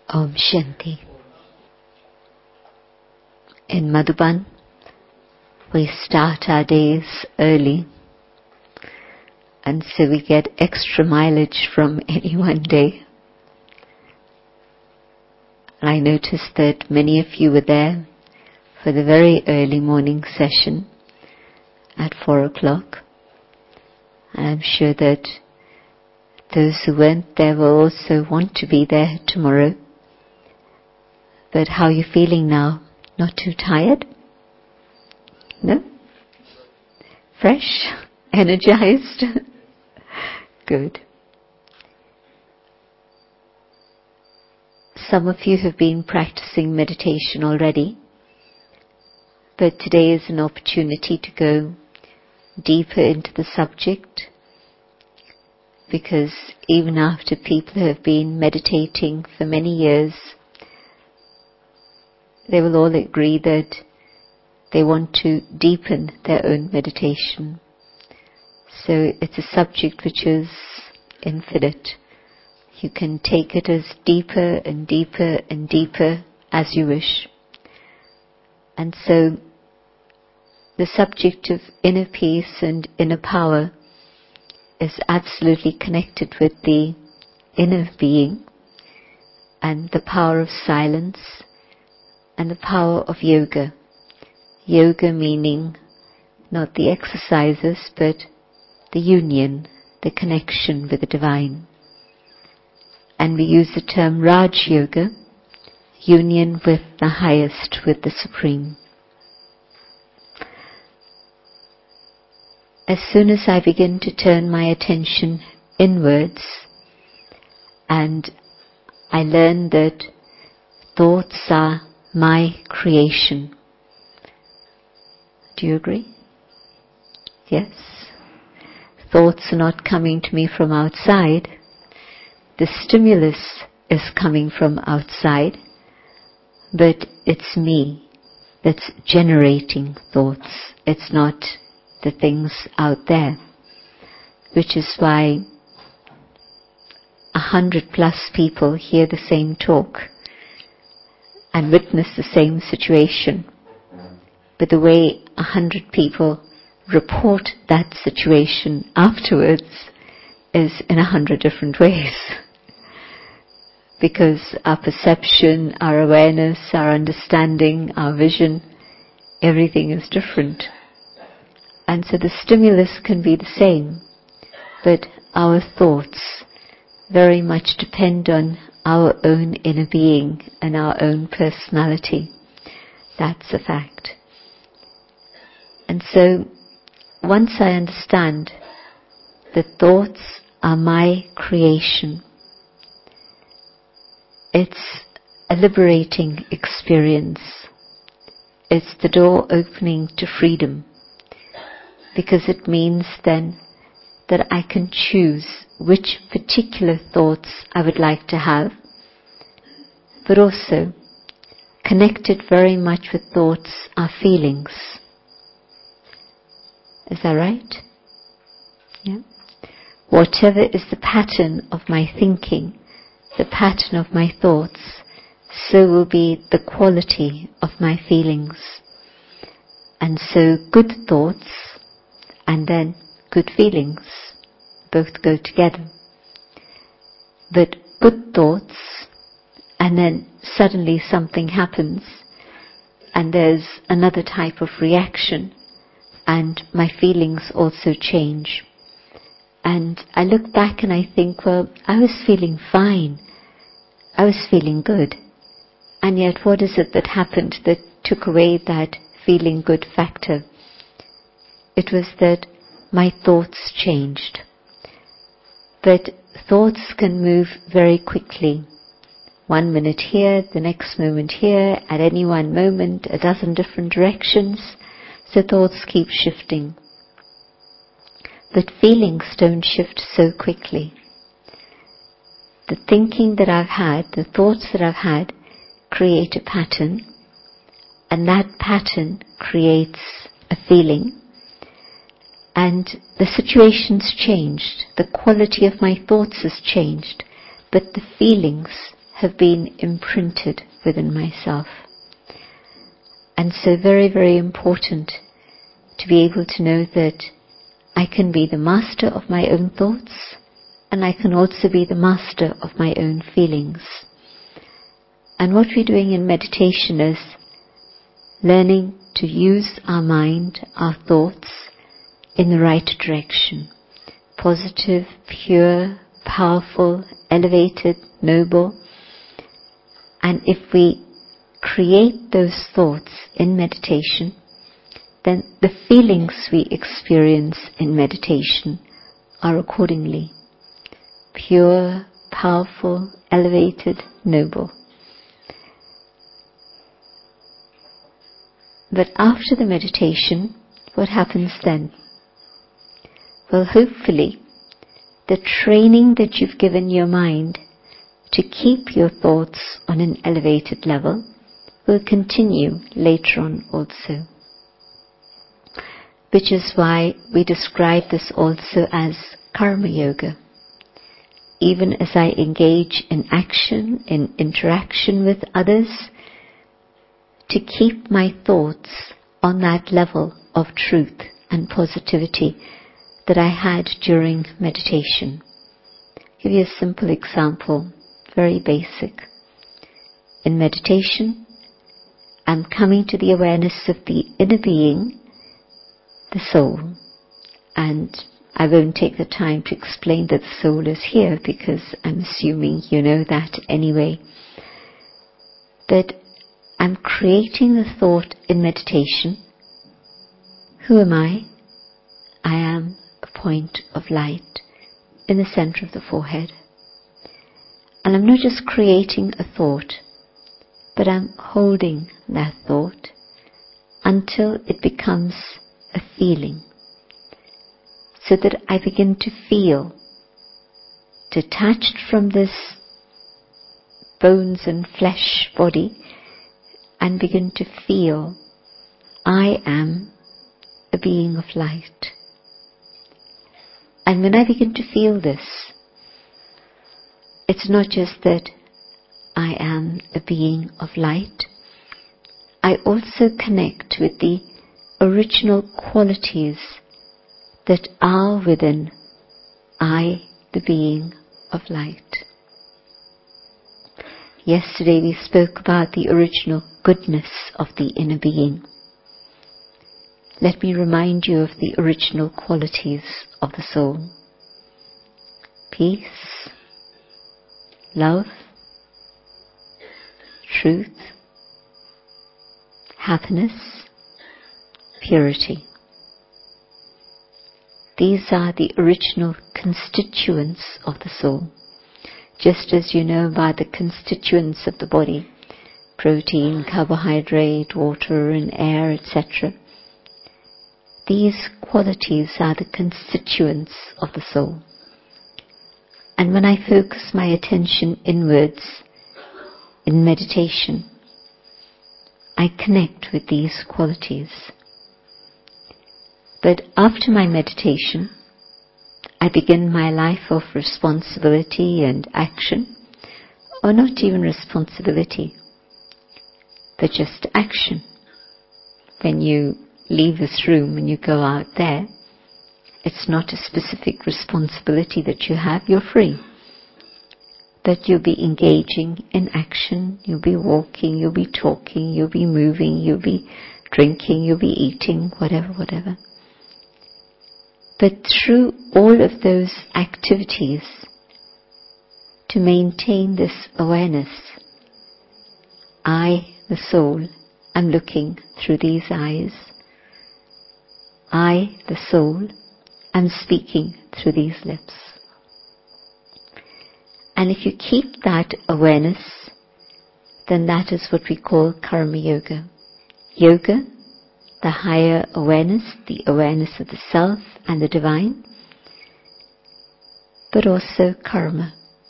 Om Shanti. In Madhuban, we start our days early, and so we get extra mileage from any one day. I noticed that many of you were there for the very early morning session at 4 o'clock. And I'm sure that those who weren't there will also want to be there tomorrow. But how are you feeling now? Not too tired? No? Fresh? Energized? Good. Some of you have been practicing meditation already, but today is an opportunity to go deeper into the subject, because even after people have been meditating for many years, they will all agree that they want to deepen their own meditation. So it's a subject which is infinite. You can take it as deeper and deeper and deeper as you wish. And so the subject of inner peace and inner power is absolutely connected with the inner being and the power of silence and the power of yoga. Yoga meaning not the exercises, but the union, the connection with the divine. And we use the term Raj Yoga, union with the highest, with the supreme. As soon as I begin to turn my attention inwards, and I learn that thoughts are my creation. Do you agree? Yes. Thoughts are not coming to me from outside. The stimulus is coming from outside, but it's me that's generating thoughts. It's not the things out there, which is why 100+ people hear the same talk and witness the same situation, but the way 100 people report that situation afterwards is in 100 different ways. Because our perception, our awareness, our understanding, our vision, everything is different. And so the stimulus can be the same, but our thoughts very much depend on our own inner being and our own personality. That's a fact. And so, once I understand that thoughts are my creation, it's a liberating experience. It's the door opening to freedom, because it means then that I can choose which particular thoughts I would like to have, but also connected very much with thoughts are feelings. Is that right? Yeah. Whatever is the pattern of my thinking, the pattern of my thoughts, so will be the quality of my feelings. And so good thoughts and then good feelings both go together. But good thoughts, and then suddenly something happens and there's another type of reaction, and my feelings also change. And I look back and I think, well, I was feeling fine. I was feeling good. And yet what is it that happened that took away that feeling good factor? It was that my thoughts changed. But thoughts can move very quickly. 1 minute here, the next moment here, at any one moment, a dozen different directions. So thoughts keep shifting. But feelings don't shift so quickly. The thinking that I've had, the thoughts that I've had, create a pattern, and that pattern creates a feeling. And the situation's changed, the quality of my thoughts has changed, but the feelings have been imprinted within myself. And so very, very important to be able to know that I can be the master of my own thoughts, and I can also be the master of my own feelings. And what we're doing in meditation is learning to use our mind, our thoughts, in the right direction. Positive, pure, powerful, elevated, noble. And if we create those thoughts in meditation, then the feelings we experience in meditation are accordingly pure, powerful, elevated, noble. But after the meditation, what happens then? Well, hopefully, the training that you've given your mind to keep your thoughts on an elevated level will continue later on also. Which is why we describe this also as karma yoga. Even as I engage in action, in interaction with others, to keep my thoughts on that level of truth and positivity that I had during meditation. I'll give you a simple example, very basic. In meditation, I'm coming to the awareness of the inner being, the soul, and I won't take the time to explain that the soul is here because I'm assuming you know that anyway. But I'm creating the thought in meditation. Who am I? I am a point of light in the center of the forehead. And I'm not just creating a thought, but I'm holding that thought until it becomes a feeling, so that I begin to feel, detached from this bones and flesh body, and begin to feel I am a being of light. And when I begin to feel this, it's not just that I am a being of light, I also connect with the original qualities that are within I, the being of light. Yesterday we spoke about the original goodness of the inner being. Let me remind you of the original qualities of the soul. Peace, love, truth, happiness, purity. These are the original constituents of the soul. Just as you know about the constituents of the body, protein, carbohydrate, water and air, etc. These qualities are the constituents of the soul. And when I focus my attention inwards in meditation, I connect with these qualities. But after my meditation, I begin my life of responsibility and action, or not even responsibility, but just action. When you leave this room and you go out there, it's not a specific responsibility that you have, you're free. But you'll be engaging in action, you'll be walking, you'll be talking, you'll be moving, you'll be drinking, you'll be eating, whatever. But through all of those activities, to maintain this awareness, I, the soul, am looking through these eyes. I, the soul, am speaking through these lips. And if you keep that awareness, then that is what we call karma yoga. Yoga, the higher awareness, the awareness of the self and the divine, but also karma.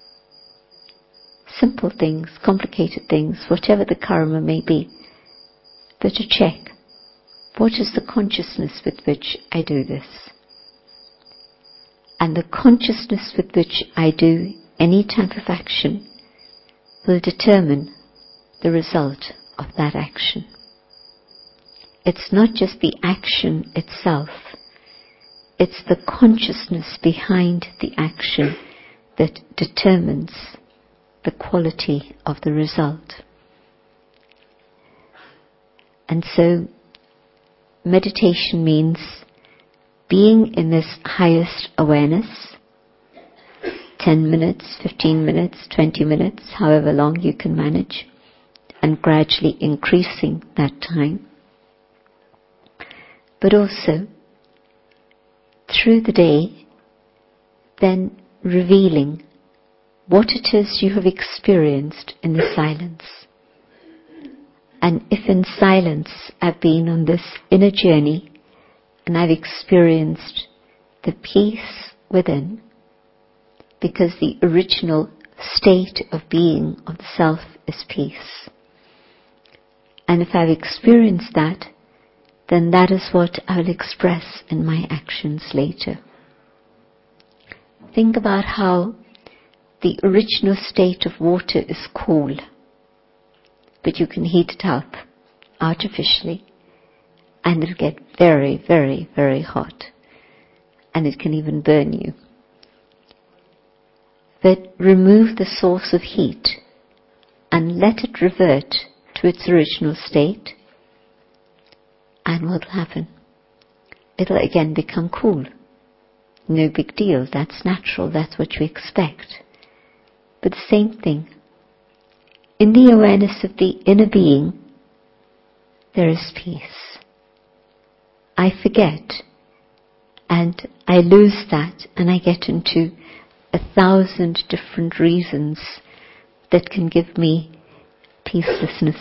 Simple things, complicated things, whatever the karma may be. But to check, what is the consciousness with which I do this? And the consciousness with which I do any type of action will determine the result of that action. It's not just the action itself, it's the consciousness behind the action that determines the quality of the result. And so, meditation means being in this highest awareness, 10 minutes, 15 minutes, 20 minutes, however long you can manage, and gradually increasing that time. But also, through the day, then revealing what it is you have experienced in the silence. And if in silence I've been on this inner journey and I've experienced the peace within, because the original state of being of the self is peace. And if I've experienced that, then that is what I will express in my actions later. Think about how the original state of water is cool, but you can heat it up artificially and it'll get very, very, very hot, and it can even burn you. But remove the source of heat and let it revert to its original state, and what will happen? It'll again become cool. No big deal, that's natural, that's what you expect. But the same thing. In the awareness of the inner being, there is peace. I forget, and I lose that, and I get into 1,000 different reasons that can give me peacelessness.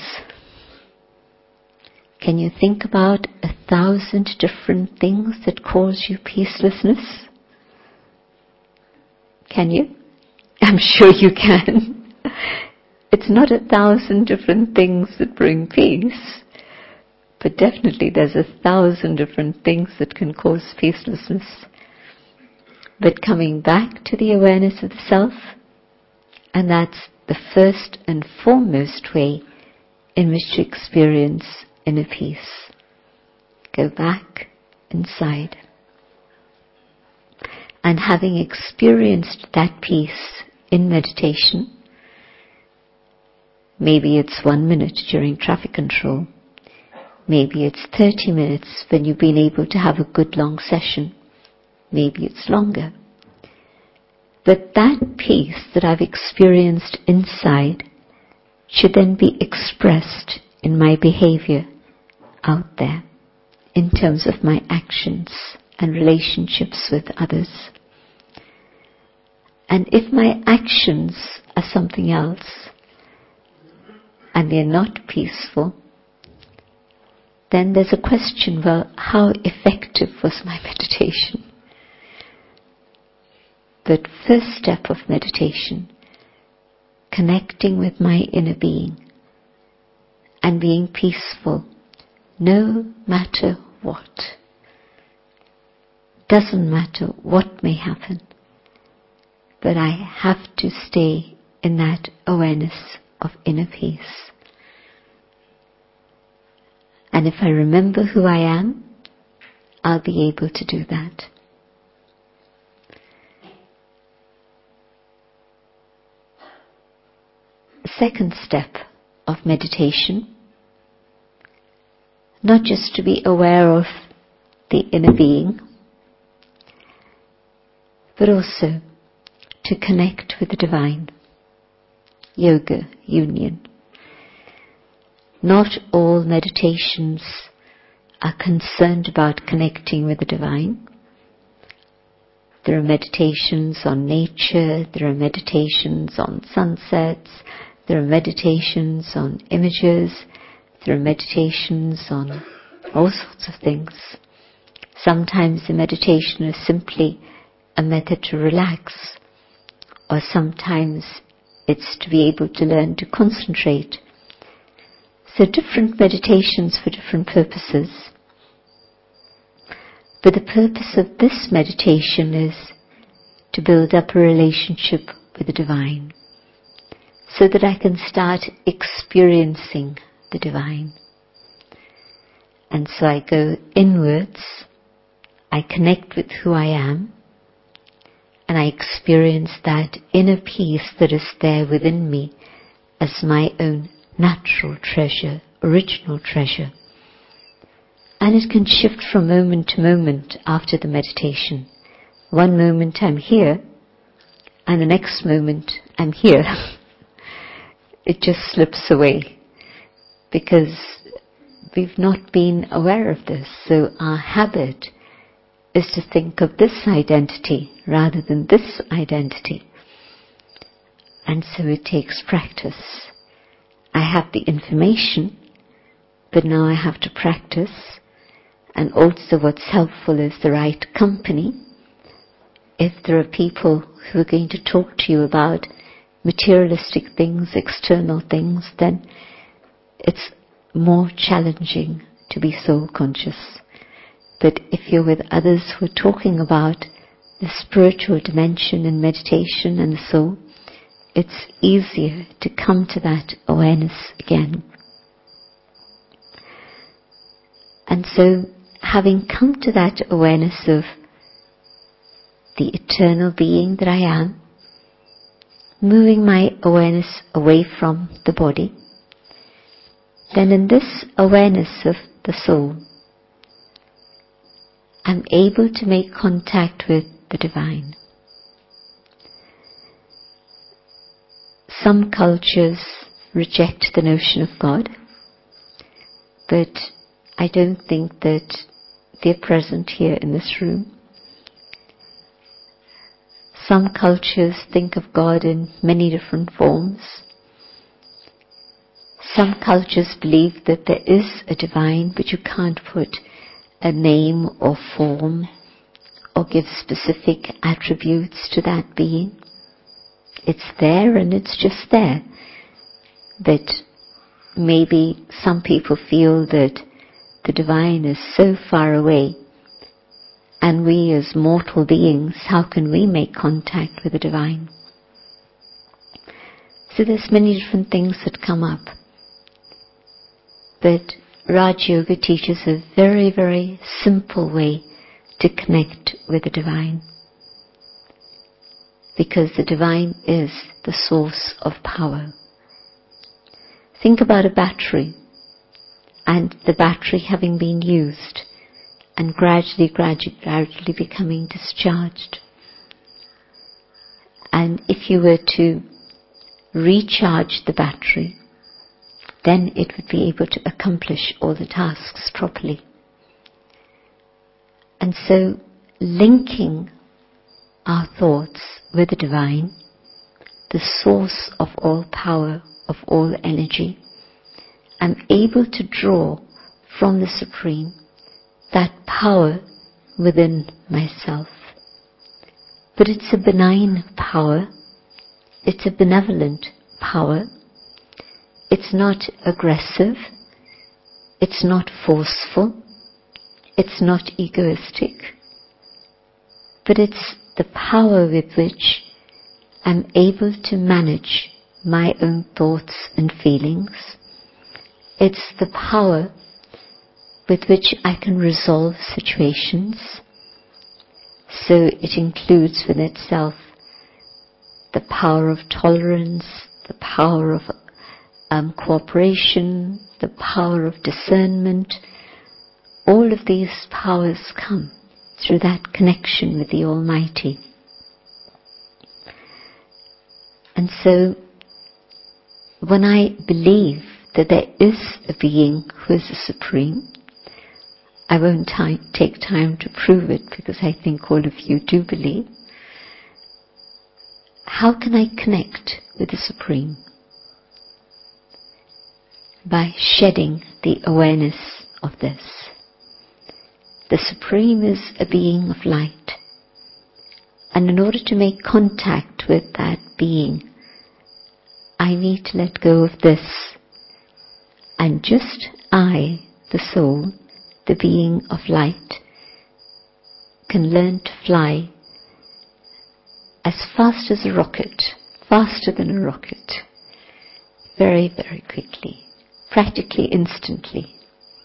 Can you think about 1,000 different things that cause you peacelessness? Can you? I'm sure you can. It's not 1,000 different things that bring peace, but definitely there's 1,000 different things that can cause peacelessness. But coming back to the awareness of the self, and that's the first and foremost way in which to experience inner peace. Go back inside. And having experienced that peace in meditation, maybe it's 1 minute during traffic control, maybe it's 30 minutes when you've been able to have a good long session, maybe it's longer. But that peace that I've experienced inside should then be expressed in my behavior out there, in terms of my actions and relationships with others. And if my actions are something else, and they're not peaceful, then there's a question, well, how effective was my meditation? But first step of meditation, connecting with my inner being and being peaceful, no matter what. Doesn't matter what may happen, but I have to stay in that awareness of inner peace. And if I remember who I am, I'll be able to do that. The second step of meditation, not just to be aware of the inner being, but also to connect with the divine. Yoga, union. Not all meditations are concerned about connecting with the divine. There are meditations on nature, there are meditations on sunsets, there are meditations on images, there are meditations on all sorts of things. Sometimes the meditation is simply a method to relax, or sometimes it's to be able to learn to concentrate. So different meditations for different purposes. But the purpose of this meditation is to build up a relationship with the divine, so that I can start experiencing the divine. And so I go inwards, I connect with who I am, and I experience that inner peace that is there within me as my own natural treasure, original treasure. And it can shift from moment to moment after the meditation. One moment I'm here, and the next moment I'm here. It just slips away because we've not been aware of this. So our habit is to think of this identity rather than this identity. And so it takes practice. I have the information, but now I have to practice. And also what's helpful is the right company. If there are people who are going to talk to you about materialistic things, external things, then it's more challenging to be soul conscious. But if you're with others who are talking about the spiritual dimension and meditation and the soul, it's easier to come to that awareness again. And so, having come to that awareness of the eternal being that I am, moving my awareness away from the body, then in this awareness of the soul, I'm able to make contact with the divine. Some cultures reject the notion of God, but I don't think that they're present here in this room. Some cultures think of God in many different forms. Some cultures believe that there is a divine, but you can't put a name or form or give specific attributes to that being. It's there and it's just there. But maybe some people feel that the divine is so far away, and we as mortal beings, how can we make contact with the divine? So there's many different things that come up. But Raj Yoga teaches a very, very simple way to connect with the divine. Because the divine is the source of power. Think about a battery, and the battery having been used and gradually becoming discharged. And if you were to recharge the battery, then it would be able to accomplish all the tasks properly. And so, linking our thoughts with the divine, the source of all power, of all energy, I'm able to draw from the Supreme that power within myself. But it's a benign power, it's a benevolent power. It's not aggressive, it's not forceful, it's not egoistic, but it's the power with which I'm able to manage my own thoughts and feelings. It's the power with which I can resolve situations. So it includes within itself the power of tolerance, the power of cooperation, the power of discernment. All of these powers come through that connection with the Almighty. And so, when I believe that there is a being who is the Supreme, I won't take time to prove it because I think all of you do believe. How can I connect with the Supreme? By shedding the awareness of this. The Supreme is a being of light. And in order to make contact with that being, I need to let go of this. And just I, the soul, the being of light, can learn to fly as fast as a rocket, faster than a rocket, very, very quickly, practically instantly.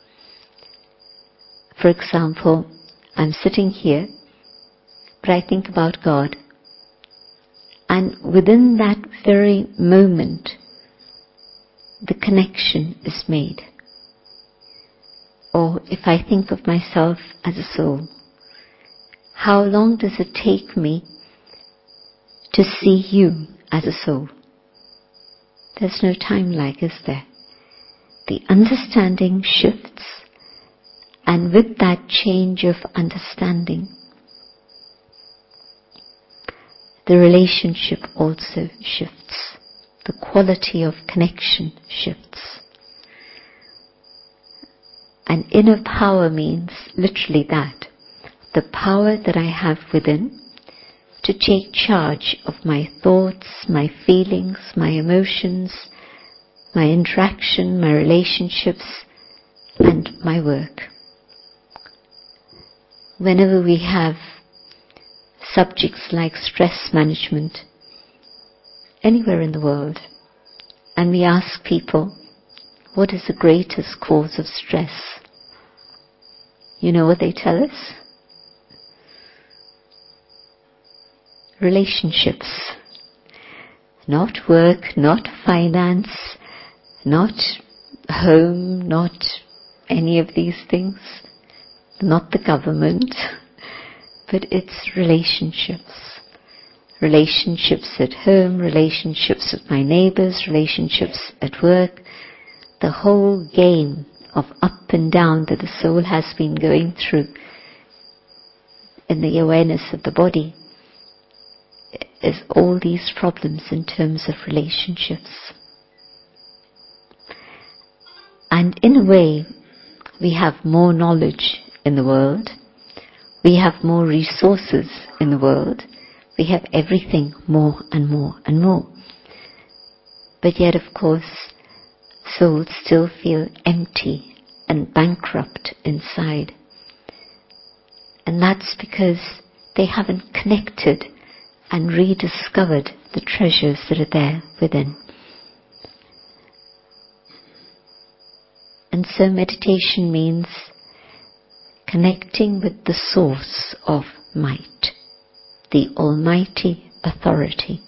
For example, I'm sitting here, but I think about God, and within that very moment, the connection is made. Or if I think of myself as a soul, how long does it take me to see you as a soul? There's no time lag, is there? The understanding shifts, and with that change of understanding, the relationship also shifts. The quality of connection shifts. And inner power means literally that. The power that I have within to take charge of my thoughts, my feelings, my emotions, my interaction, my relationships, and my work. Whenever we have subjects like stress management, anywhere in the world, and we ask people, what is the greatest cause of stress? You know what they tell us? Relationships. Not work, not finance, not home, not any of these things, not the government, but it's relationships. Relationships at home, relationships with my neighbors, relationships at work. The whole game of up and down that the soul has been going through in the awareness of the body is all these problems in terms of relationships. And in a way, we have more knowledge in the world. We have more resources in the world. We have everything more and more and more. But yet, of course, souls still feel empty and bankrupt inside. And that's because they haven't connected and rediscovered the treasures that are there within. And so meditation means connecting with the source of might, the almighty authority.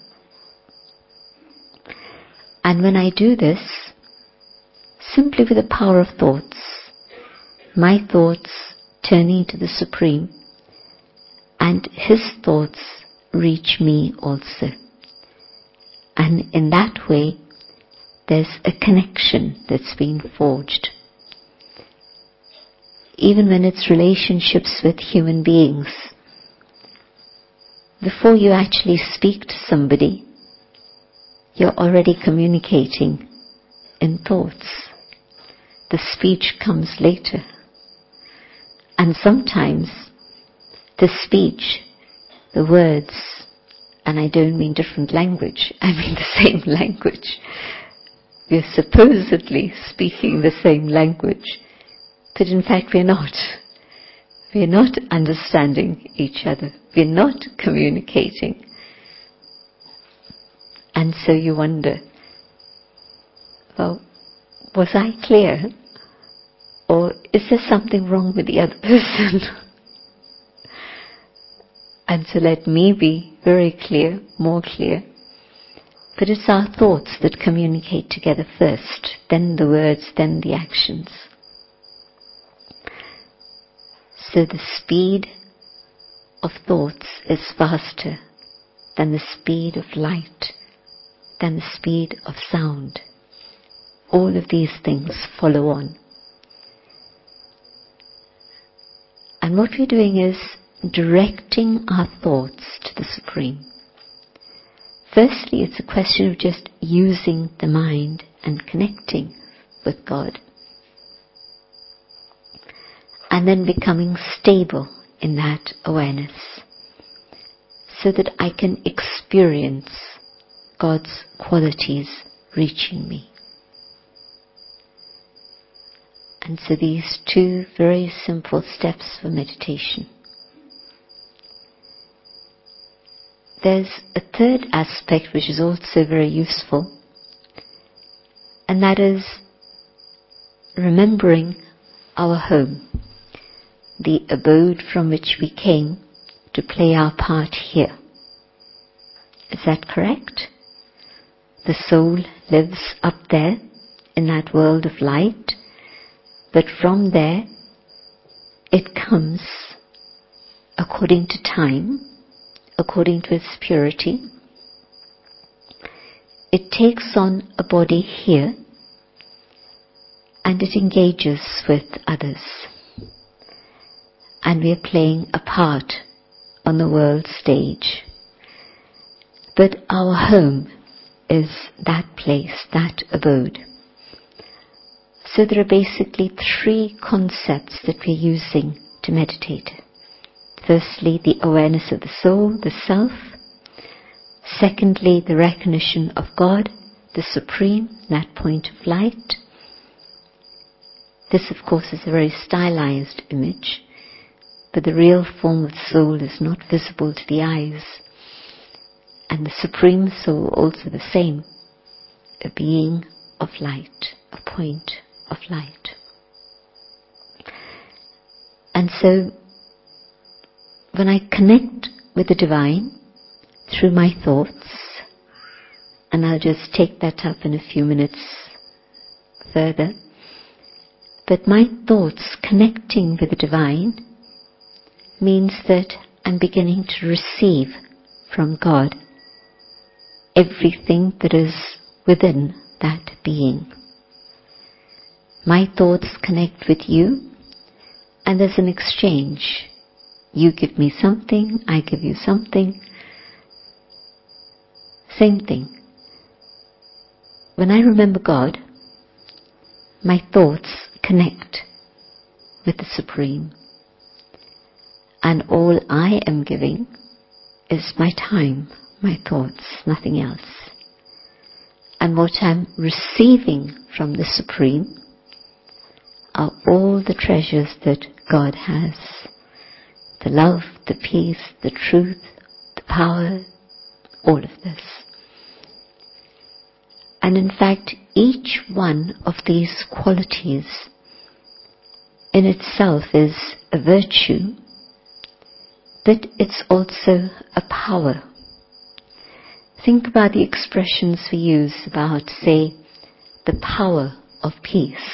And when I do this, simply with the power of thoughts, my thoughts turning to the Supreme, and His thoughts reach me also. And in that way, there's a connection that's been forged. Even when it's relationships with human beings, before you actually speak to somebody, you're already communicating in thoughts. The speech comes later. And sometimes the speech, the words, and I don't mean different language, I mean the same language. We're supposedly speaking the same language, but in fact we're not. We're not understanding each other. We're not communicating. And so you wonder, well, was I clear? Or is there something wrong with the other person? And so let me be very clear, more clear. But it's our thoughts that communicate together first, then the words, then the actions. So the speed of thoughts is faster than the speed of light, than the speed of sound. All of these things follow on. And what we're doing is directing our thoughts to the Supreme. Firstly, it's a question of just using the mind and connecting with God. And then becoming stable in that awareness, so that I can experience God's qualities reaching me. And so these two very simple steps for meditation. There's a third aspect which is also very useful, And that is remembering our home, the abode from which we came to play our part here. Is that correct? The soul lives up there in that world of light, but from there it comes according to time, according to its purity. It takes on a body here and it engages with others. And we are playing a part on the world stage. But our home is that place, that abode. So there are basically 3 concepts that we're using to meditate. Firstly, the awareness of the soul, the self. Secondly, the recognition of God, the Supreme, that point of light. This, of course, is a very stylized image, but the real form of the soul is not visible to the eyes. And the Supreme Soul also the same, a being of light, a point of light. And so, when I connect with the Divine through my thoughts, and I'll just take that up in a few minutes further, but my thoughts connecting with the Divine means that I'm beginning to receive from God everything that is within that being. My thoughts connect with you, and there's an exchange. You give me something, I give you something. Same thing. When I remember God, my thoughts connect with the Supreme. And all I am giving is my time, my thoughts, nothing else. And what I'm receiving from the Supreme are all the treasures that God has. The love, the peace, the truth, the power, all of this. And in fact, each one of these qualities in itself is a virtue, but it's also a power. Think about the expressions we use about, say, the power of peace.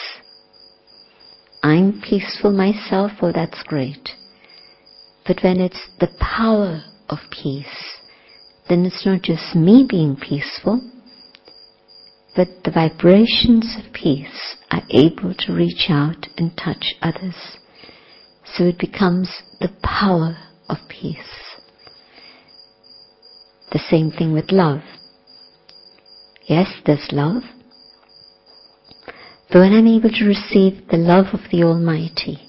I'm peaceful myself, well, that's great. But when it's the power of peace, then it's not just me being peaceful, but the vibrations of peace are able to reach out and touch others. So it becomes the power of peace. The same thing with love. Yes, there's love. But when I'm able to receive the love of the Almighty,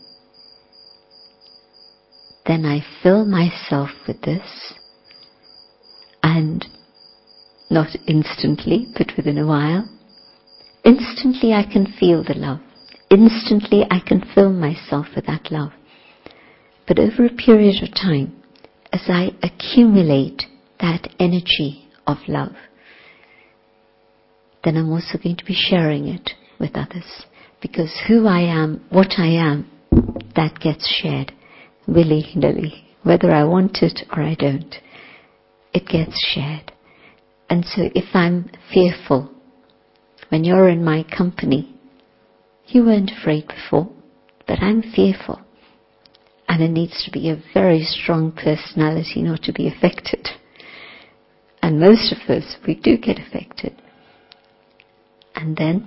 then I fill myself with this, and not instantly, but within a while, instantly I can feel the love. Instantly I can fill myself with that love. But over a period of time, as I accumulate that energy of love, then I'm also going to be sharing it with others. Because who I am, what I am, that gets shared willy-nilly. Whether I want it or I don't, it gets shared. And so if I'm fearful, when you're in my company, you weren't afraid before, but I'm fearful. And it needs to be a very strong personality not to be affected. And most of us, we do get affected. And then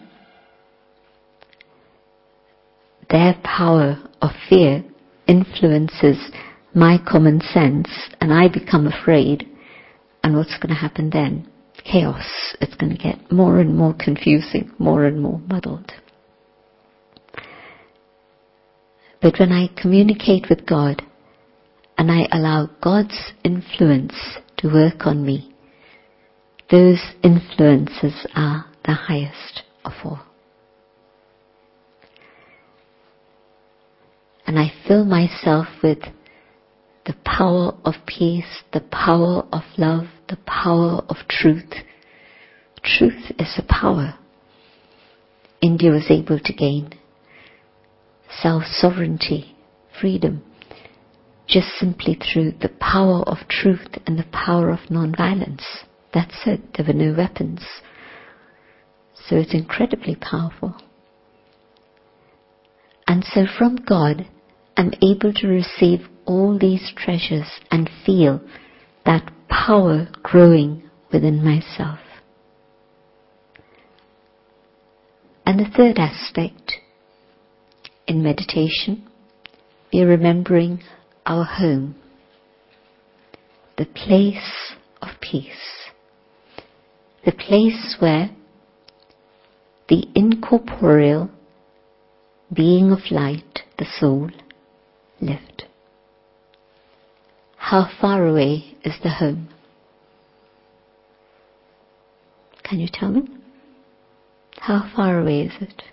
their power of fear influences my common sense, and I become afraid. And what's going to happen then? Chaos. It's going to get more and more confusing, more and more muddled. But when I communicate with God and I allow God's influence to work on me, those influences are the highest of all. And I fill myself with the power of peace, the power of love, the power of truth. Truth is a power. India was able to gain self-sovereignty, freedom, just simply through the power of truth and the power of non-violence. That's it. There were no weapons. So it's incredibly powerful. And so from God, I'm able to receive all these treasures and feel that power growing within myself. And the third aspect, in meditation, we are remembering our home, the place of peace, the place where the incorporeal being of light, the soul, lived. How far away is the home? Can you tell me? How far away is it?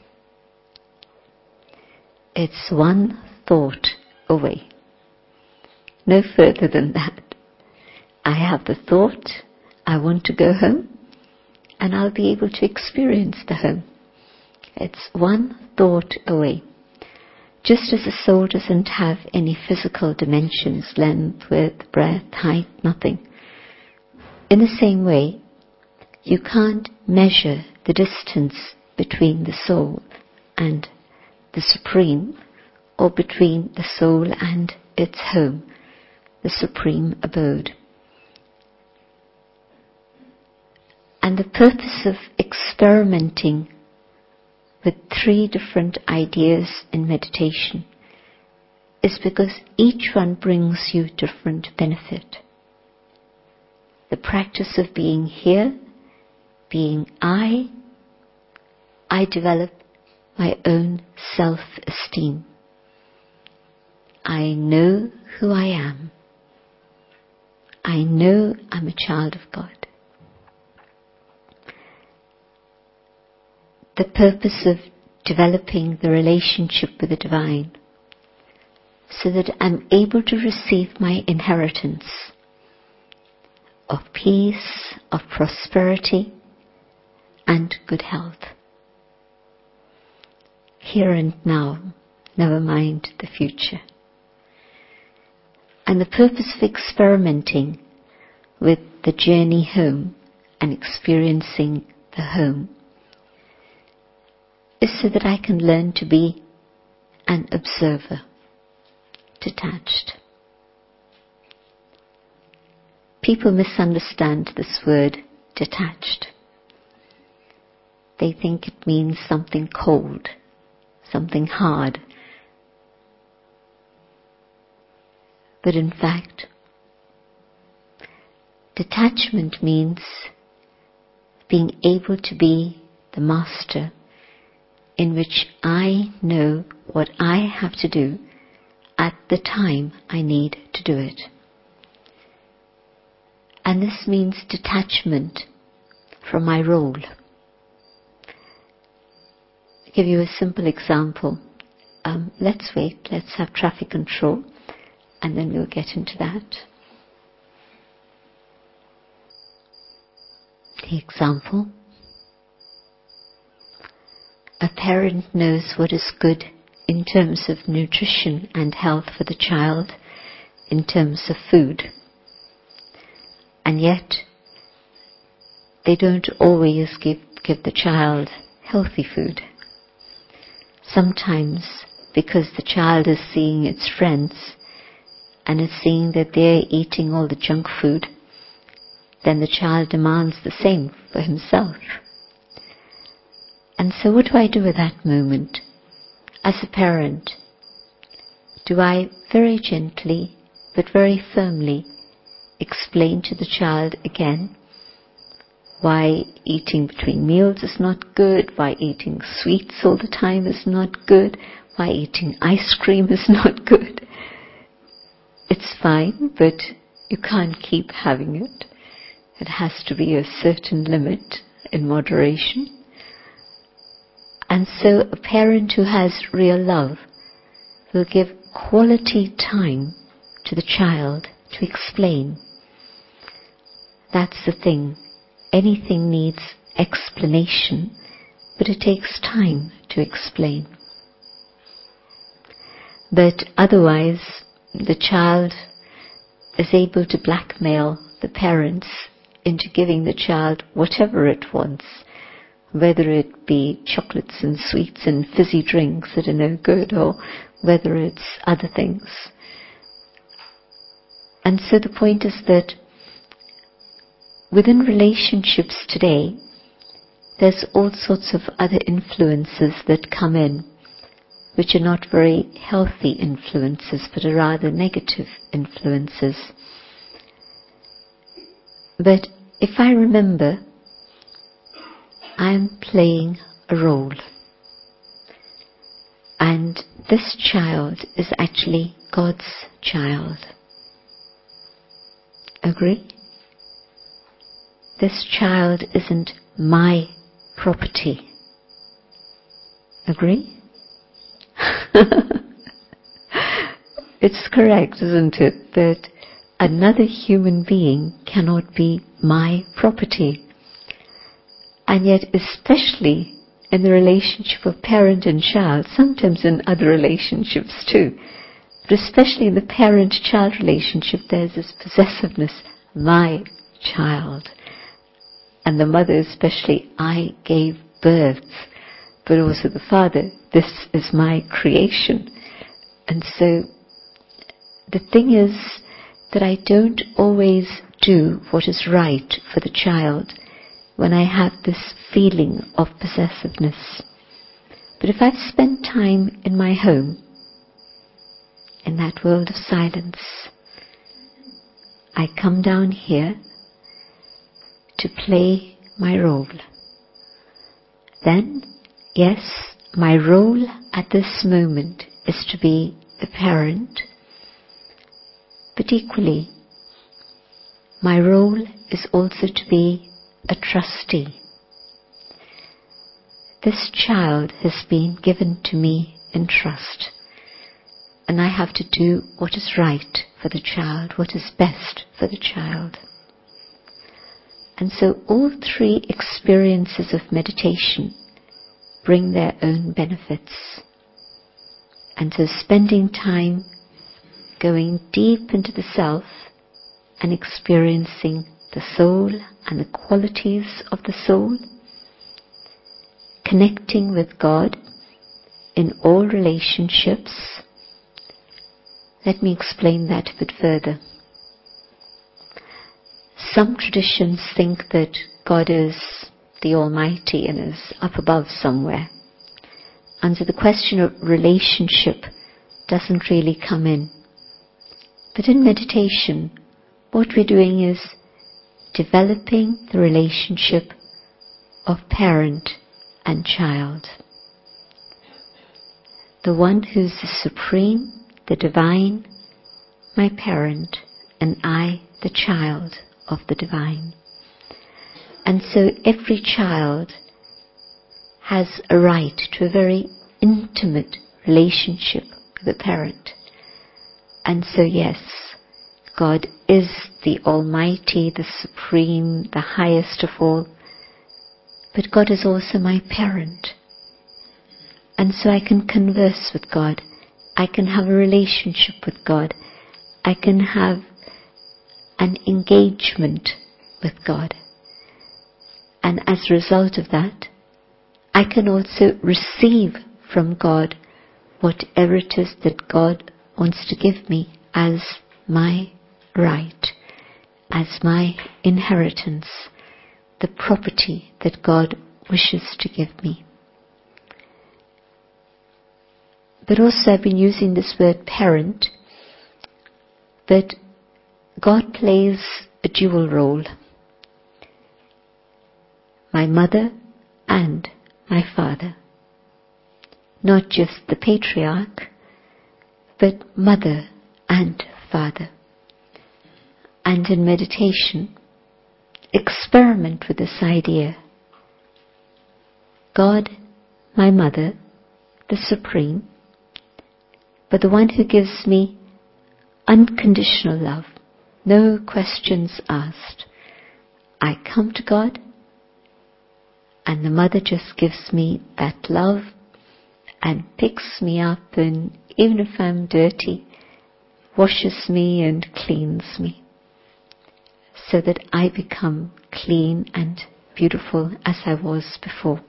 It's one thought away. No further than that. I have the thought, I want to go home, and I'll be able to experience the home. It's one thought away. Just as the soul doesn't have any physical dimensions, length, width, breadth, height, nothing. In the same way, you can't measure the distance between the soul and the Supreme, or between the soul and its home, the supreme abode. And the purpose of experimenting with 3 different ideas in meditation is because each one brings you different benefit. The practice of being here, being I develop my own self-esteem. I know who I am. I know I'm a child of God. The purpose of developing the relationship with the divine, so that I'm able to receive my inheritance of peace, of prosperity, and good health. Here and now, never mind the future. And the purpose of experimenting with the journey home and experiencing the home is so that I can learn to be an observer, detached. People misunderstand this word, detached. They think it means something cold, something hard. But in fact, detachment means being able to be the master, in which I know what I have to do at the time I need to do it. And this means detachment from my role. I'll give you a simple example. Let's wait, let's have traffic control, and then we'll get into that. The example. A parent knows what is good in terms of nutrition and health for the child, in terms of food. And yet, they don't always give the child healthy food. Sometimes, because the child is seeing its friends and is seeing that they're eating all the junk food, then the child demands the same for himself. And so what do I do at that moment? As a parent, do I very gently but very firmly explain to the child again why eating between meals is not good, why eating sweets all the time is not good, why eating ice cream is not good? It's fine, but you can't keep having it. It has to be a certain limit in moderation. And so a parent who has real love will give quality time to the child to explain. That's the thing. Anything needs explanation but it takes time to explain. But otherwise, the child is able to blackmail the parents into giving the child whatever it wants, whether it be chocolates and sweets and fizzy drinks that are no good, or whether it's other things. And so the point is that within relationships today, there's all sorts of other influences that come in, which are not very healthy influences, but are rather negative influences. But if I remember, I'm playing a role. And this child is actually God's child. Agree? This child isn't my property. Agree? It's correct, isn't it, that another human being cannot be my property. And yet, especially in the relationship of parent and child, sometimes in other relationships too, but especially in the parent-child relationship, there's this possessiveness, my child. And the mother especially, I gave birth, but also the father, this is my creation. And so the thing is that I don't always do what is right for the child when I have this feeling of possessiveness. But if I've spent time in my home, in that world of silence, I come down here to play my role. Then, yes, my role at this moment is to be the parent, but equally, my role is also to be a trustee. This child has been given to me in trust, and I have to do what is right for the child, what is best for the child. And so all three experiences of meditation bring their own benefits. And so spending time going deep into the self and experiencing the soul and the qualities of the soul, connecting with God in all relationships. Let me explain that a bit further. Some traditions think that God is the Almighty and is up above somewhere. And so the question of relationship doesn't really come in. But in meditation, what we're doing is developing the relationship of parent and child. The one who's the supreme, the divine, my parent, and I, the child of the divine. And so every child has a right to a very intimate relationship with the parent. And so yes, God is the Almighty, the Supreme, the highest of all, but God is also my parent. And so I can converse with God, I can have a relationship with God, I can have an engagement with God. And as a result of that, I can also receive from God whatever it is that God wants to give me as my right, as my inheritance, the property that God wishes to give me. But also I've been using this word parent, but God plays a dual role. My mother and my father. Not just the patriarch, but mother and father. And in meditation, experiment with this idea. God, my mother, the Supreme, but the one who gives me unconditional love, no questions asked. I come to God, And the mother just gives me that love and picks me up, and even if I'm dirty, washes me and cleans me, so that I become clean and beautiful as I was before.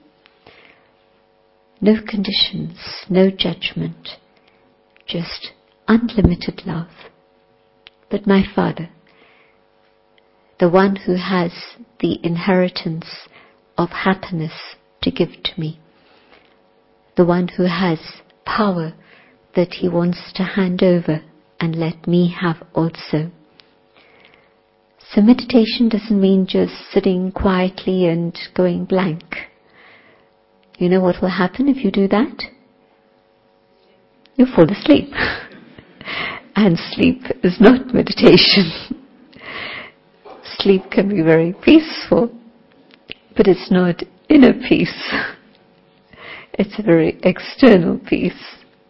No conditions, no judgment, just unlimited love. But my Father, the one who has the inheritance of happiness to give to me, the one who has power that He wants to hand over and let me have also. So meditation doesn't mean just sitting quietly and going blank. You know what will happen if you do that? You fall asleep. And sleep is not meditation. Sleep can be very peaceful, but it's not inner peace. It's a very external peace.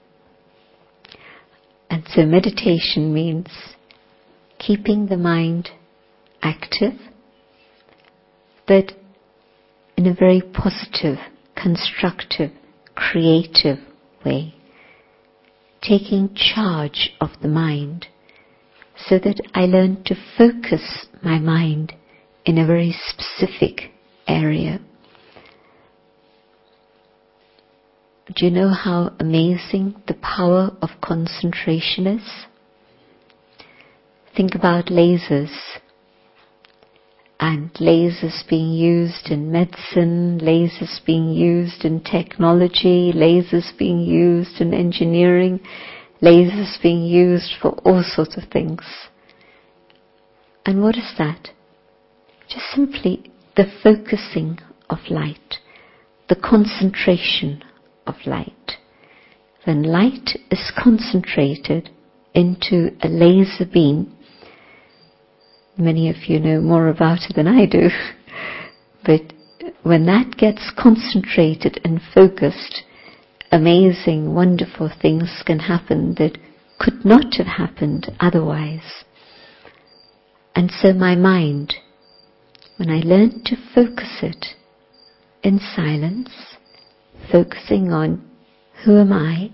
And so meditation means keeping the mind active, but in a very positive, constructive, creative way. Taking charge of the mind so that I learn to focus my mind in a very specific area. Do you know how amazing the power of concentration is? Think about lasers, and lasers being used in medicine, lasers being used in technology, lasers being used in engineering, lasers being used for all sorts of things. And what is that? Just simply the focusing of light, the concentration of light. When light is concentrated into a laser beam, many of you know more about it than I do, but when that gets concentrated and focused, amazing, wonderful things can happen that could not have happened otherwise. And so my mind, when I learn to focus it in silence, focusing on who am I,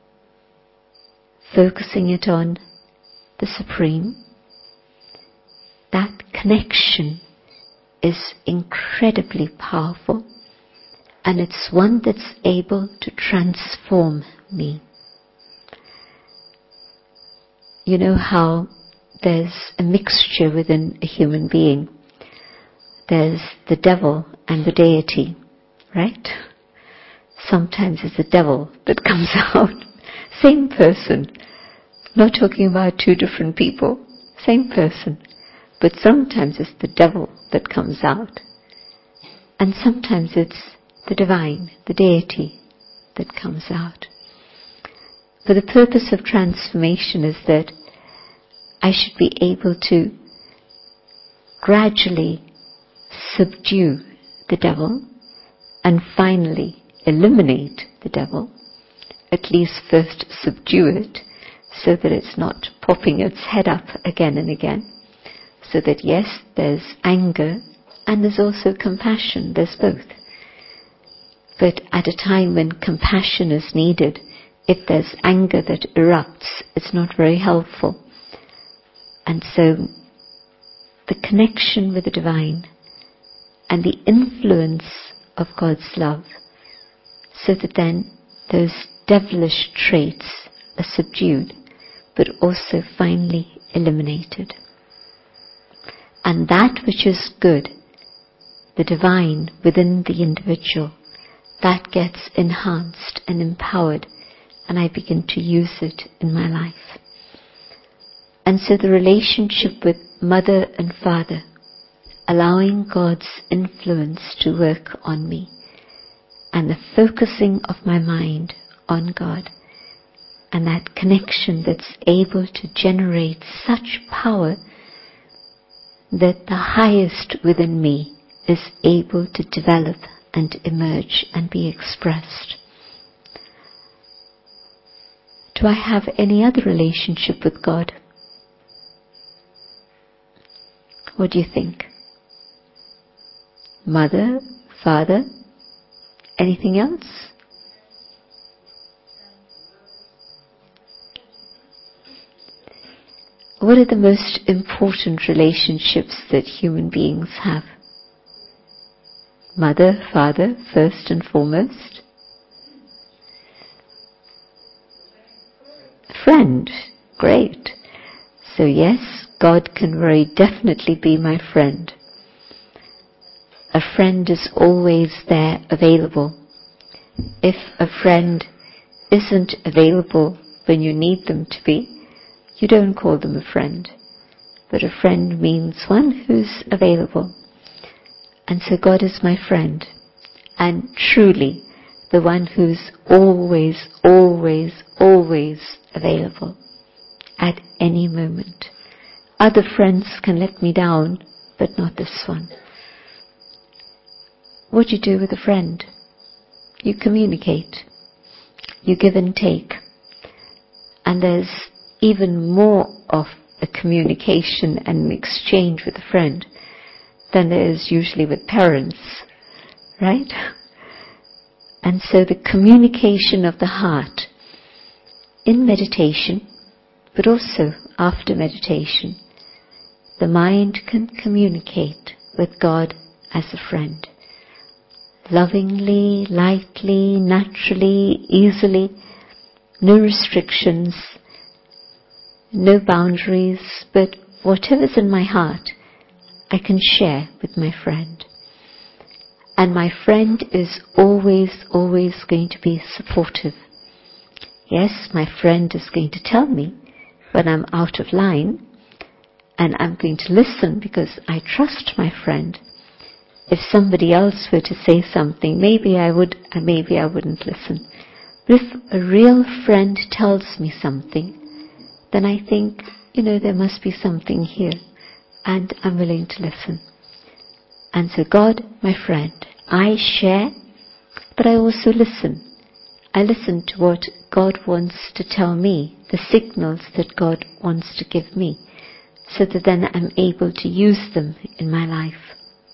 focusing it on the Supreme, that connection is incredibly powerful, and it's one that's able to transform me. You know how there's a mixture within a human being. There's the devil and the deity, right? Sometimes it's the devil that comes out. Same person. Not talking about two different people. Same person. But sometimes it's the devil that comes out. And sometimes it's the divine, the deity that comes out. For the purpose of transformation is that I should be able to gradually subdue the devil and finally eliminate the devil. At least first subdue it so that it's not popping its head up again and again. So that yes, there's anger and there's also compassion, there's both. But at a time when compassion is needed, if there's anger that erupts, it's not very helpful. And so the connection with the divine and the influence of God's love, so that then those devilish traits are subdued, but also finally eliminated. And that which is good, the divine within the individual, that gets enhanced and empowered, and I begin to use it in my life. And so the relationship with mother and father, allowing God's influence to work on me, and the focusing of my mind on God, and that connection that's able to generate such power that the highest within me is able to develop and emerge and be expressed. Do I have any other relationship with God? What do you think? Mother, Father. Anything else? What are the most important relationships that human beings have? Mother, father, first and foremost. Friend, great. So yes, God can very definitely be my friend. A friend is always there, available. If a friend isn't available when you need them to be, you don't call them a friend. But a friend means one who's available. And so God is my friend. And truly, the one who's always, always, always available at any moment. Other friends can let me down, but not this one. What do you do with a friend? You communicate. You give and take. And there's even more of a communication and an exchange with a friend than there is usually with parents, right? And so the communication of the heart in meditation, but also after meditation, the mind can communicate with God as a friend. Lovingly, lightly, naturally, easily, no restrictions, no boundaries, but whatever's in my heart, I can share with my friend. And my friend is always, always going to be supportive. Yes, my friend is going to tell me when I'm out of line, and I'm going to listen because I trust my friend. If somebody else were to say something, maybe I would, and maybe I wouldn't listen. But if a real friend tells me something, then I think, there must be something here, and I'm willing to listen. And so God, my friend, I share, but I also listen. I listen to what God wants to tell me, the signals that God wants to give me, so that then I'm able to use them in my life.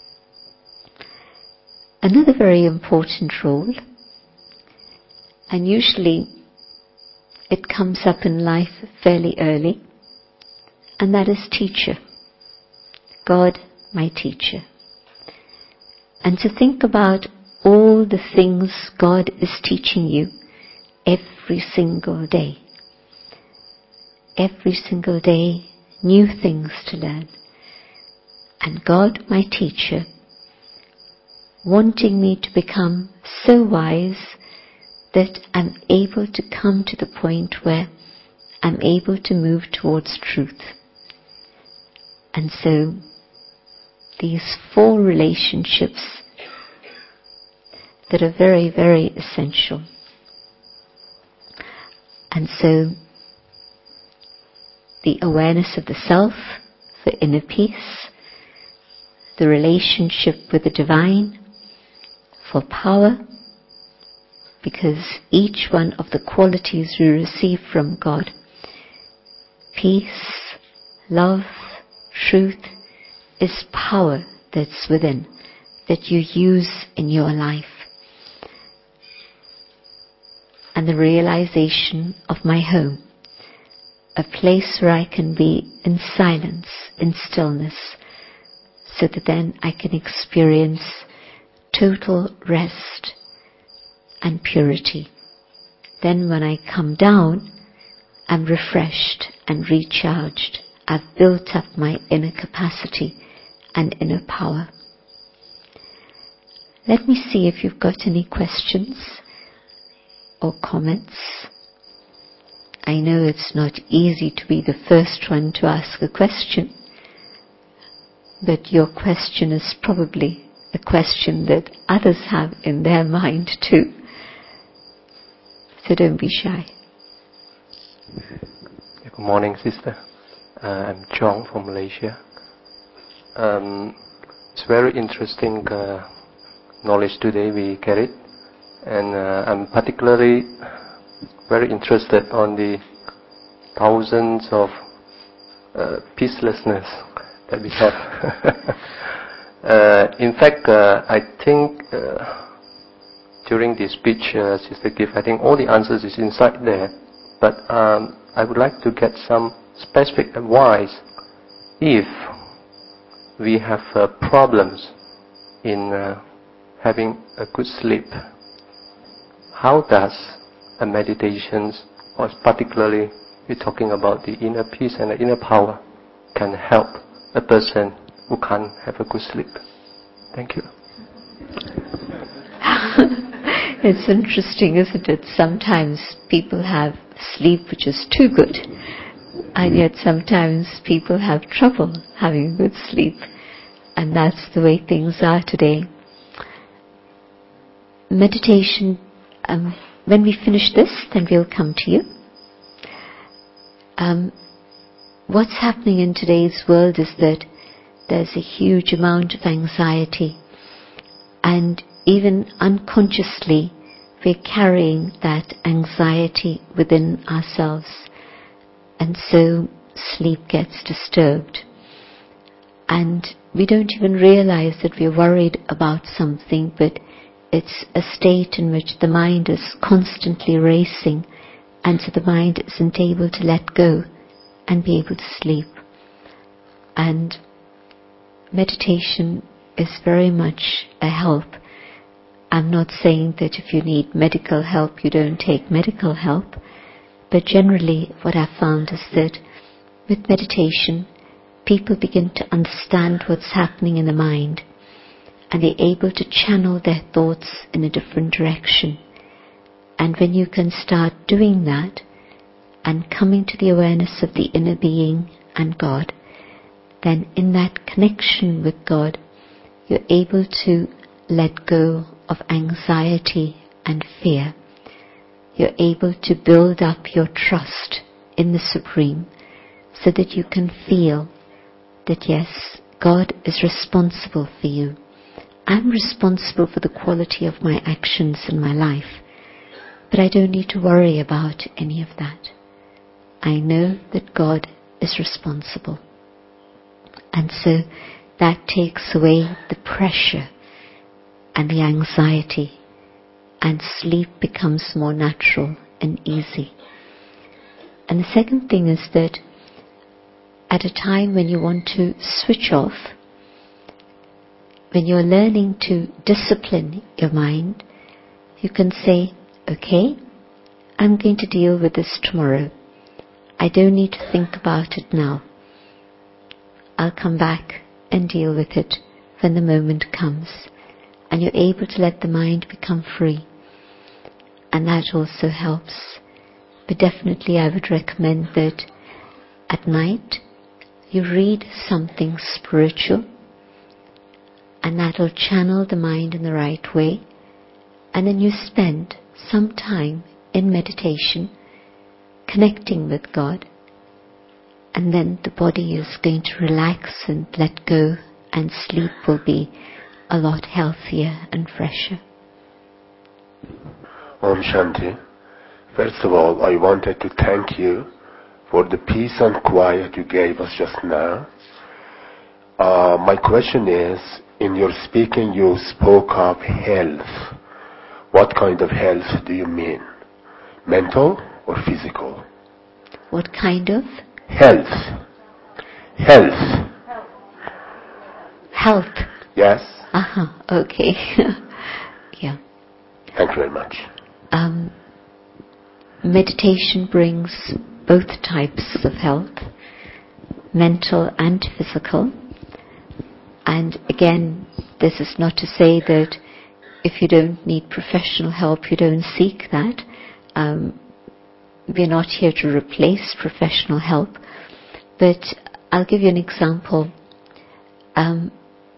Another very important role, and usually it comes up in life fairly early, and that is teacher. God, my teacher. And to think about all the things God is teaching you every single day. Every single day, new things to learn. And God, my teacher, wanting me to become so wise that I'm able to come to the point where I'm able to move towards truth. And so, these 4 relationships that are very, very essential. And so, the awareness of the self for inner peace, the relationship with the divine for power, because each one of the qualities we receive from God, peace, love, truth, is power that's within, that you use in your life. And the realization of my home, a place where I can be in silence, in stillness, so that then I can experience total rest and purity. Then when I come down, I'm refreshed and recharged. I've built up my inner capacity and inner power. Let me see if you've got any questions or comments. I know it's not easy to be the first one to ask a question, but your question is probably a question that others have in their mind too. So don't be shy. Good morning, sister. I'm Chong from Malaysia. It's very interesting knowledge today we carried, and I'm particularly very interested on the thousands of peacelessness that we have. In fact, I think during this speech, Sister Gift, I think all the answers is inside there. But I would like to get some specific advice if we have problems in having a good sleep. How does a meditation, or particularly we're talking about the inner peace and the inner power, can help a person who can't have a good sleep? Thank you. It's interesting, isn't it? Sometimes people have sleep which is too good, and yet sometimes people have trouble having good sleep. And that's the way things are today. Meditation, when we finish this, then we'll come to you. What's happening in today's world is that there's a huge amount of anxiety, and even unconsciously we're carrying that anxiety within ourselves, and so sleep gets disturbed. And we don't even realize that we're worried about something, but it's a state in which the mind is constantly racing, and so the mind isn't able to let go and be able to sleep. And meditation is very much a help. I'm not saying that if you need medical help, you don't take medical help, but generally what I've found is that with meditation, people begin to understand what's happening in the mind, and they're able to channel their thoughts in a different direction. And when you can start doing that and coming to the awareness of the inner being and God, then in that connection with God, you're able to let go of anxiety and fear. You're able to build up your trust in the Supreme, so that you can feel that yes, God is responsible for you. I'm responsible for the quality of my actions in my life, but I don't need to worry about any of that. I know that God is responsible. And so that takes away the pressure and the anxiety, and sleep becomes more natural and easy. And the second thing is that at a time when you want to switch off, when you're learning to discipline your mind, you can say, okay, I'm going to deal with this tomorrow. I don't need to think about it now. I'll come back and deal with it when the moment comes. And you're able to let the mind become free. And that also helps. But definitely I would recommend that at night you read something spiritual, and that will channel the mind in the right way. And then you spend some time in meditation, connecting with God, and then the body is going to relax and let go, and sleep will be a lot healthier and fresher. Om Shanti. First of all, I wanted to thank you for the peace and quiet you gave us just now. My question is, in your speaking you spoke of health. What kind of health do you mean? Mental or physical? What kind of? Health. Health. Health. Yes? Okay. Yeah. Thank you very much. Meditation brings both types of health, mental and physical. And again, this is not to say that if you don't need professional help, you don't seek that. We're not here to replace professional help. But I'll give you an example. 80%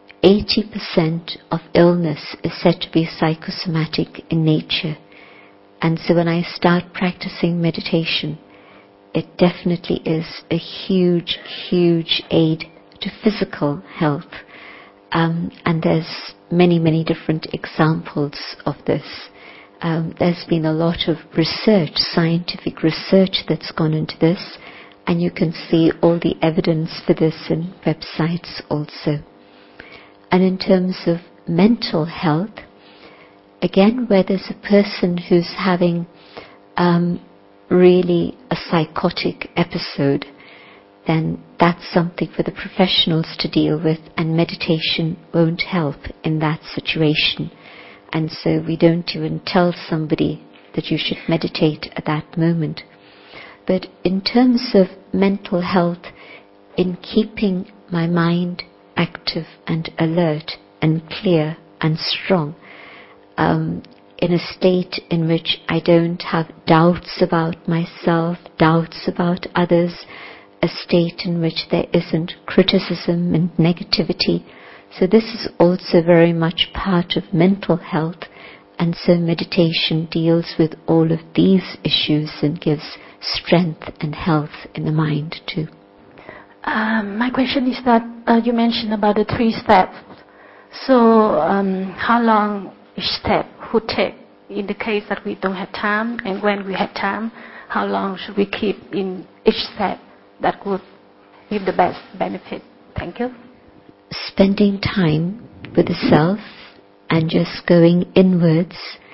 of illness is said to be psychosomatic in nature. And so when I start practicing meditation, it definitely is a huge, huge aid to physical health. And there's many, many different examples of this. There's been a lot of research, scientific research that's gone into this, and you can see all the evidence for this in websites also. And in terms of mental health, again, where there's a person who's having really a psychotic episode, then that's something for the professionals to deal with, and meditation won't help in that situation. And so we don't even tell somebody that you should meditate at that moment. But in terms of mental health, in keeping my mind active and alert and clear and strong, in a state in which I don't have doubts about myself, doubts about others, a state in which there isn't criticism and negativity. So this is also very much part of mental health, and so meditation deals with all of these issues and gives strength and health in the mind too. My question is that you mentioned about the 3 steps. So how long each step would take in the case that we don't have time, and when we have time, how long should we keep in each step that would give the best benefit? Thank you. Spending time with the self and just going inwards,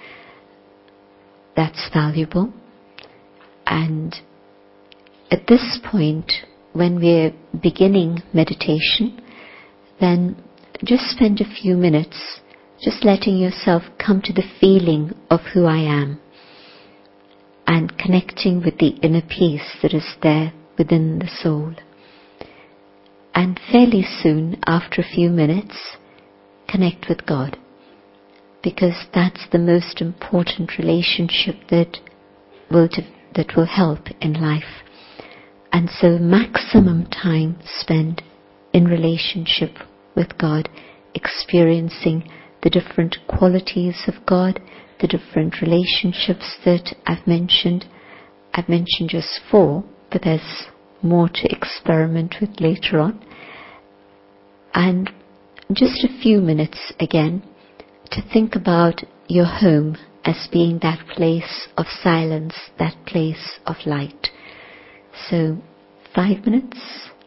that's valuable. And at this point, when we're beginning meditation, then just spend a few minutes just letting yourself come to the feeling of who I am and connecting with the inner peace that is there within the soul. And fairly soon, after a few minutes, connect with God, because that's the most important relationship that will help in life. And so maximum time spent in relationship with God, experiencing the different qualities of God, the different relationships that I've mentioned. I've mentioned just 4, but there's more to experiment with later on. And just a few minutes again to think about your home as being that place of silence, that place of light. So 5 minutes,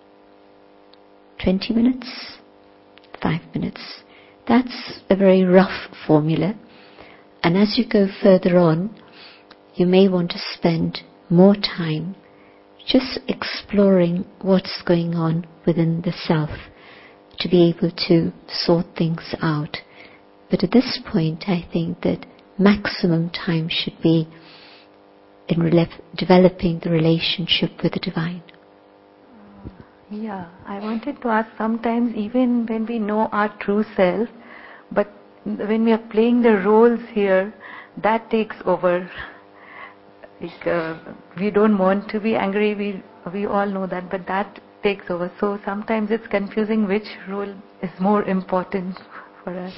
20 minutes, 5 minutes. That's a very rough formula. And as you go further on, you may want to spend more time just exploring what's going on within the self to be able to sort things out. But at this point, I think that maximum time should be in developing the relationship with the divine. Yeah, I wanted to ask, sometimes even when we know our true self, but when we are playing the roles here, that takes over. Like, we don't want to be angry, we all know that, but that takes over. So sometimes it's confusing which role is more important for us.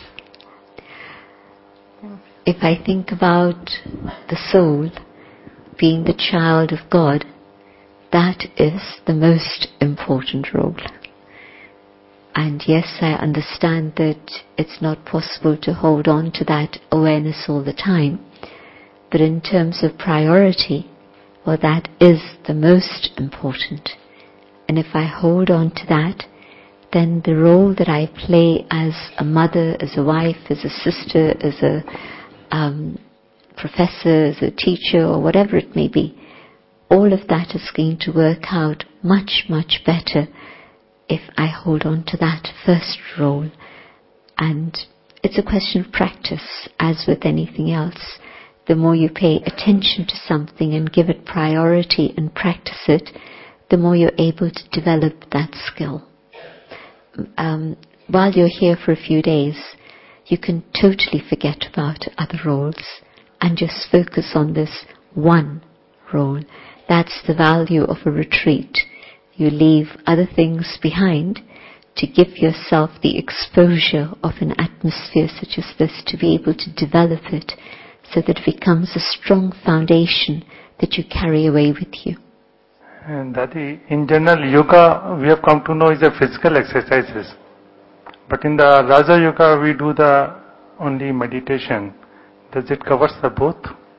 If I think about the soul being the child of God, that is the most important role. And yes, I understand that it's not possible to hold on to that awareness all the time. But in terms of priority, well, that is the most important. And if I hold on to that, then the role that I play as a mother, as a wife, as a sister, as a professor, as a teacher, or whatever it may be, all of that is going to work out much, much better if I hold on to that first role. And it's a question of practice, as with anything else. The more you pay attention to something and give it priority and practice it, the more you're able to develop that skill. While you're here for a few days, you can totally forget about other roles and just focus on this one role. That's the value of a retreat. You leave other things behind to give yourself the exposure of an atmosphere such as this, to be able to develop it so that it becomes a strong foundation that you carry away with you. And Dadi, in general, yoga we have come to know is a physical exercises. But in the Raja Yoga we do the only meditation. Does it cover the both?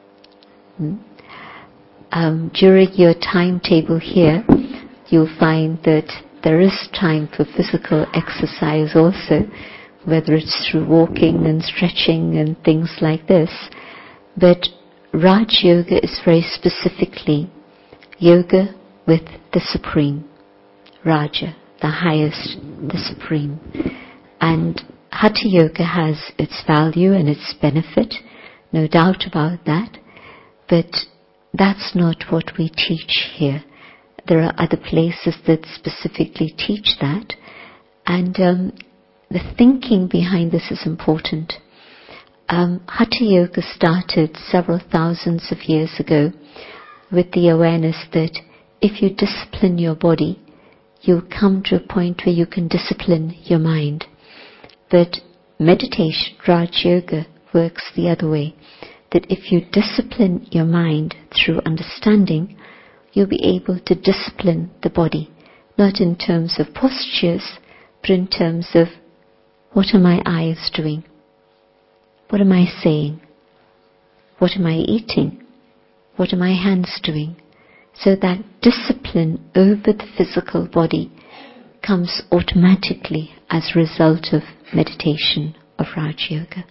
During your timetable here, you'll find that there is time for physical exercise also, whether it's through walking and stretching and things like this. But Raj Yoga is very specifically yoga with the Supreme, Raja, the highest, the Supreme. And Hatha Yoga has its value and its benefit, no doubt about that, but that's not what we teach here. There are other places that specifically teach that, and the thinking behind this is important. Hatha Yoga started several thousands of years ago with the awareness that if you discipline your body, you'll come to a point where you can discipline your mind. But meditation, Raj Yoga, works the other way. That if you discipline your mind through understanding, you'll be able to discipline the body, not in terms of postures, but in terms of what are my eyes doing? What am I saying? What am I eating? What are my hands doing? So that discipline over the physical body comes automatically as a result of meditation of Raj Yoga.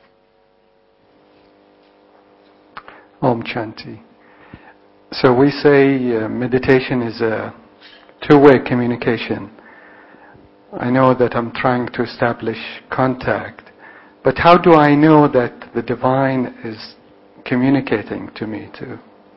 Om Shanti. So we say meditation is a two-way communication. I know that I'm trying to establish contact, but how do I know that the divine is communicating to me too?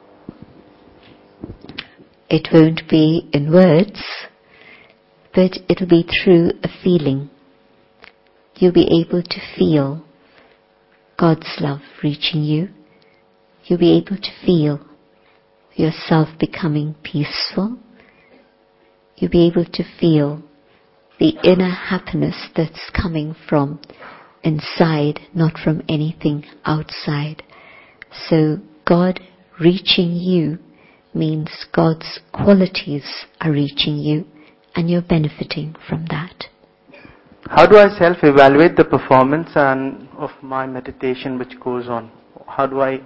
It won't be in words, but it'll be through a feeling. You'll be able to feel God's love reaching you. You'll be able to feel yourself becoming peaceful. You'll be able to feel the inner happiness that's coming from inside, not from anything outside. So God reaching you means God's qualities are reaching you, and you're benefiting from that. How do I self-evaluate the performance of my meditation which goes on? How do I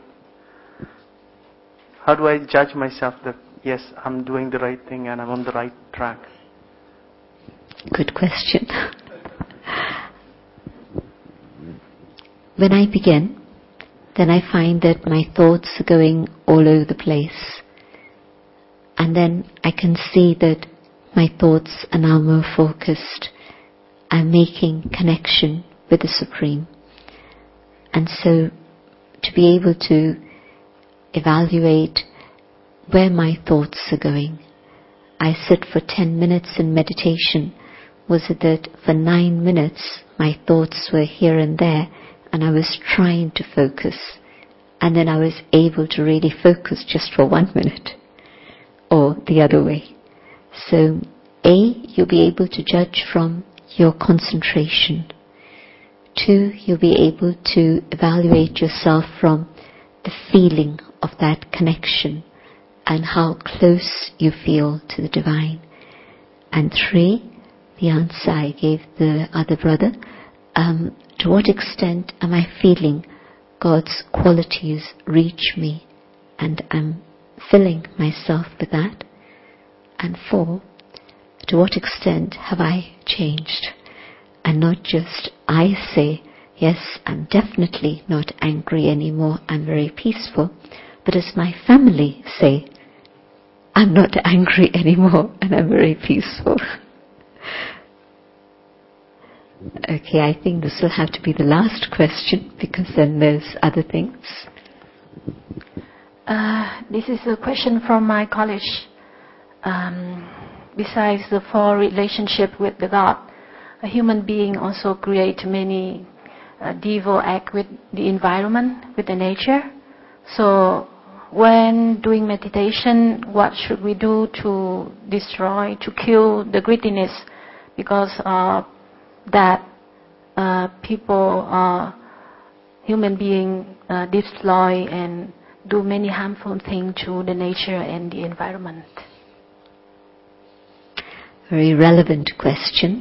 judge myself that yes, I'm doing the right thing and I'm on the right track? Good question. When I begin, then I find that my thoughts are going all over the place. And then I can see that my thoughts are now more focused. I'm making connection with the Supreme. And so to be able to evaluate where my thoughts are going, I sit for 10 minutes in meditation. Was it that for 9 minutes my thoughts were here and there and I was trying to focus, and then I was able to really focus just for 1 minute, or the other way? So you'll be able to judge from your concentration. 2, you'll be able to evaluate yourself from the feeling of that connection and how close you feel to the divine. And 3, the answer I gave the other brother, to what extent am I feeling God's qualities reach me, and I'm filling myself with that. And 4, to what extent have I changed? And not just I say, yes, I'm definitely not angry anymore, I'm very peaceful, but as my family say, I'm not angry anymore and I'm very peaceful. Okay, I think this will have to be the last question, because then there's other things. This is a question from my college. Besides the 4 relationship with the God, a human being also create many devil act with the environment, with the nature. So when doing meditation, what should we do to destroy, to kill the greediness? Because that people, human being, destroy and do many harmful things to the nature and the environment. Very relevant question.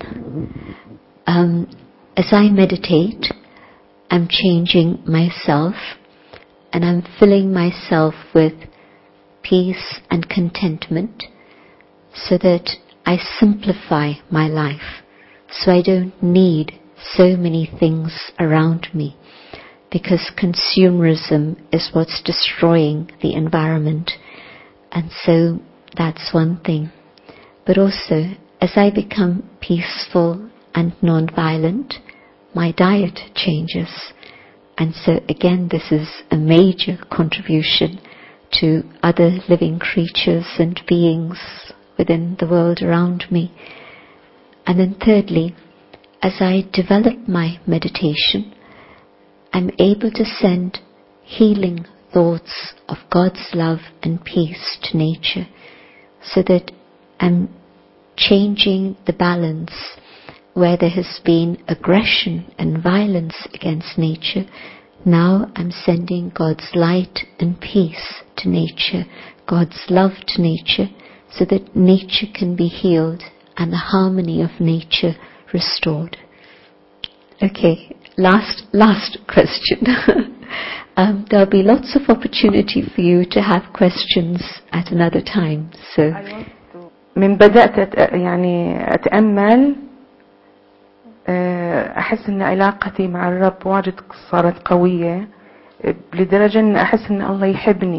As I meditate, I'm changing myself and I'm filling myself with peace and contentment so that I simplify my life, so I don't need so many things around me, because consumerism is what's destroying the environment. And so that's one thing. But also, as I become peaceful and non-violent, my diet changes. And so again, this is a major contribution to other living creatures and beings within the world around me. And then thirdly, as I develop my meditation, I'm able to send healing thoughts of God's love and peace to nature, so that I'm changing the balance where there has been aggression and violence against nature. Now I'm sending God's light and peace to nature, God's love to nature, so that nature can be healed and the harmony of nature restored. Okay, last question. There'll be lots of opportunity for you to have questions at another time. So من بدأت يعني أتأمل أحس أن علاقتي مع الرب واجد صارت قوية لدرجة أن أحس أن الله يحبني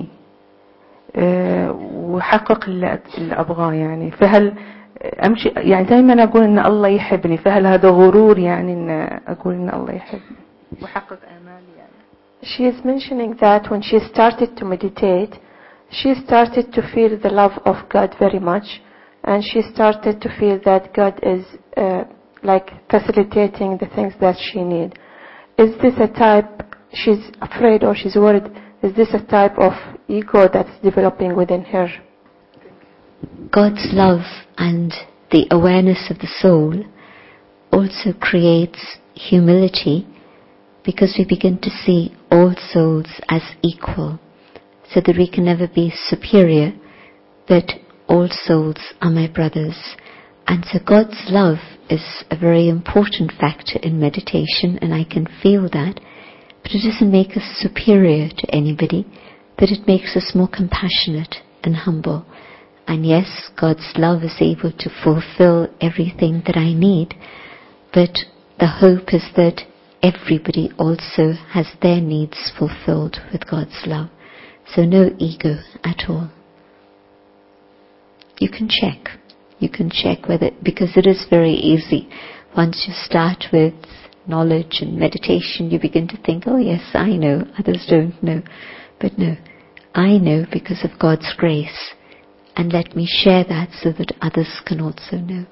وحقق اللي أبغاه يعني. فهل أمشي يعني دائما أقول أن الله يحبني، فهل هذا غرور يعني أن أقول أن الله يحبني وحقق آمالي يعني. She is mentioning that when she started to meditate, she started to feel the love of God very much, and she started to feel that God is like facilitating the things that she needs. Is this a type, she's afraid or she's worried, is this a type of ego that's developing within her? God's love and the awareness of the soul also creates humility, because we begin to see all souls as equal, so that we can never be superior, that all souls are my brothers. And so God's love is a very important factor in meditation, and I can feel that, but it doesn't make us superior to anybody, but it makes us more compassionate and humble. And yes, God's love is able to fulfill everything that I need, but the hope is that everybody also has their needs fulfilled with God's love. So no ego at all. You can check whether, because it is very easy. Once you start with knowledge and meditation, you begin to think, oh yes, I know, others don't know. But no, I know because of God's grace, and let me share that so that others can also know.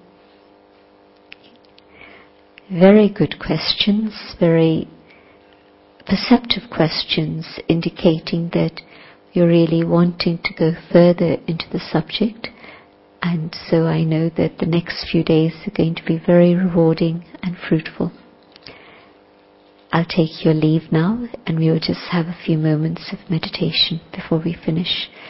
Very good questions, very perceptive questions, indicating that you're really wanting to go further into the subject. And so I know that the next few days are going to be very rewarding and fruitful. I'll take your leave now, and we will just have a few moments of meditation before we finish.